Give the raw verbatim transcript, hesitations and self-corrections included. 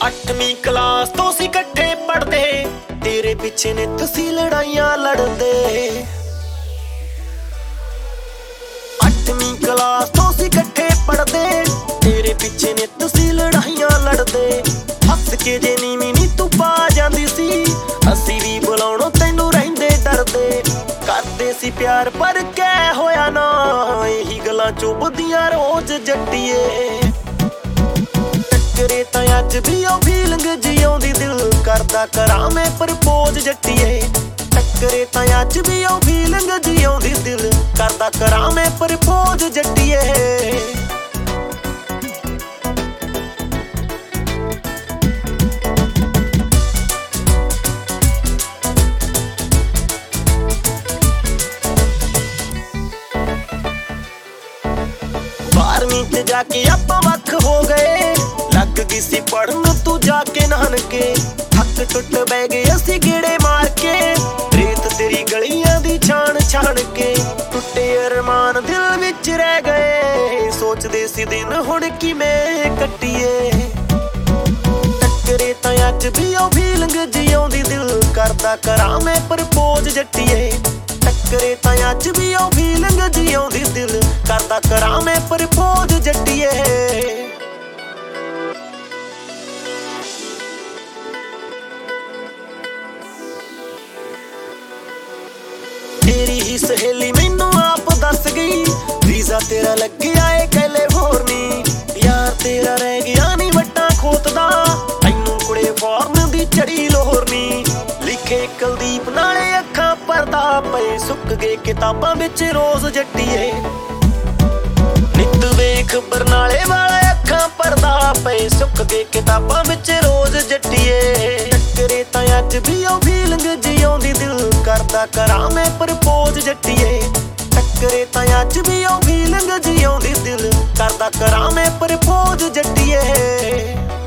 ਅੱਠਵੀਂ ਕਲਾਸ ਤੋਂ ਸੀ ਇਕੱਠੇ ਪੜ੍ਹਦੇ, ਤੇਰੇ ਪਿੱਛੇ ਨੇ ਤੁਸੀਂ ਲੜਾਈਆਂ ਲੜਦੇ। ਅੱਠਵੀਂ ਕਲਾਸ ਤੋਂ ਸੀ ਇਕੱਠੇ ਪੜ੍ਹਦੇ, ਤੇਰੇ ਪਿੱਛੇ ਨੇ ਤੁਸੀਂ ਲੜਾਈਆਂ ਲੜਦੇ। ਹੱਸ ਕੇ ਜੇ ਨੀਵੀਂ ਨੀ ਤੂੰ ਪਾ ਜਾਂਦੀ ਸੀ, ਅਸੀਂ ਵੀ ਬੁਲਾਉਣੋਂ ਤੈਨੂੰ ਰਹਿੰਦੇ ਡਰਦੇ। ਕਰਦੇ ਸੀ ਪਿਆਰ ਪਰ ਕਹਿ ਹੋਇਆ ਨਾ, ਇਹੀ ਗੱਲਾਂ ਚੁੱਭਦੀਆਂ ਰੋਜ਼ ਜੱਟੀਏ। ਟੱਕਰੇ ਤਾਂ ਅੱਜ ਵੀ ਉਹ ਫੀਲਿੰਗ ਜਿਉਂਦੀ, ਦਿਲ ਕਰਦਾ ਕਰਾਂ ਮੈਂ ਪ੍ਰਪੋਜ਼ ਜੱਟੀਏ। ਟੱਕਰੇ ਤਾਂ ਅੱਜ ਵੀ ਉਹ ਫੀਲਿੰਗ ਜਿਉਂਦੀ, ਦਿਲ ਕਰਦਾ ਕਰਾਂ ਮੈਂ ਪ੍ਰਪੋਜ਼ ਜੱਟੀਏ। ਬਾਰਵੀਂ ਚ ਜਾ ਕੇ ਆਪਾਂ ਵੱਖ ਹੋ ਗਏ, ਲੱਗ ਗਈ ਸੀ ਪੜ੍ਹਨ ਤੂੰ ਜਾ ਕੇ ਨਾਨਕੇ। ਹੱਥ ਟੁੱਟ ਬਹਿ ਗਏ ਅਸੀਂ ਗੇੜੇ ਮਾਰ ਕੇ, ਰੇਤ ਤੇਰੀ ਗਲੀਆਂ ਦੀ ਛਾਣ ਛਾਣ ਕੇ। ਟੁੱਟੇ ਅਰਮਾਨ ਦਿਲ ਵਿੱਚ ਰਹਿ ਗਏ, ਸੋਚਦੇ ਸੀ ਦਿਨ ਹੁਣ ਕਿਵੇਂ ਕੱਟੀਏ। ਟੱਕਰੇ ਤਾਂ ਅੱਜ ਵੀ ਉਹ ਫੀਲਿੰਗ ਜਿਉਂਦੀ, ਦਿਲ ਕਰਦਾ ਕਰਾਂ ਮੈਂ ਪ੍ਰਪੋਜ਼ ਜੱਟੀਏ। ਟੱਕਰੇ ਤਾਂ ਅੱਜ ਵੀ ਉਹ ਫੀਲਿੰਗ ਜਿਉਂਦੀ, ਦਿਲ ਕਰਦਾ ਕਰਾਂ ਮੈਂ ਪ੍ਰਪੋਜ਼ ਜੱਟੀਏ। ਤੇਰੀ ਹੀ ਸਹੇਲੀ ਮੈਨੂੰ ਆਪ ਦੱਸ ਗਈ, ਵੀਜ਼ਾ ਤੇਰਾ ਲੱਗਿਆ ਏ ਕੈਲੀਫੋਰਨੀ। ਯਾਰ ਤੇਰਾ ਰਹਿ ਗਿਆ ਨੀ ਵੱਟਾਂ ਖੋਤਦਾ, ਤੈਨੂੰ ਕੁੜੇ ਫੋਰਨ ਦੀ ਚੜੀ ਲੋਹਰ ਨੀ। ਲਿਖੇ ਕੁਲਦੀਪ ਨਾਲੇ ਅੱਖਾਂ ਪਰਦਾ ਪਏ, ਸੁੱਕ ਗਏ ਕਿਤਾਬਾਂ ਵਿੱਚ ਰੋਜ਼ ਜੱਟੀਏ। ਨਿੱਤ ਵੇਖ ਬਰਨਾਲੇ ਵਾਲਾ ਅੱਖਾਂ ਪਰਦਾ ਪਏ, ਸੁੱਕ ਗਏ ਕਿਤਾਬਾਂ ਵਿੱਚ ਰੋਜ਼ ਜੱਟੀਏ। ਟੱਕਰੇ ਤਾਂ ਅੱਜ ਵੀ ਉਹ ਫੀਲਿੰਗ ਜਿਉਂਦੀ, ਦਿਲ ਕਰਦਾ ਕਰਾਂ ਮੈਂ ਪ੍ਰਪੋਜ਼ ਜੱਟੀਏ। ਟੱਕਰੇ ਤਾਂ ਅੱਜ ਵੀ ਉਹ ਫੀਲਿੰਗ ਜਿਉਂਦੀ, ਦਿਲ ਕਰਦਾ ਕਰਾਂ ਮੈਂ ਪ੍ਰਪੋਜ਼ ਜੱਟੀਏ।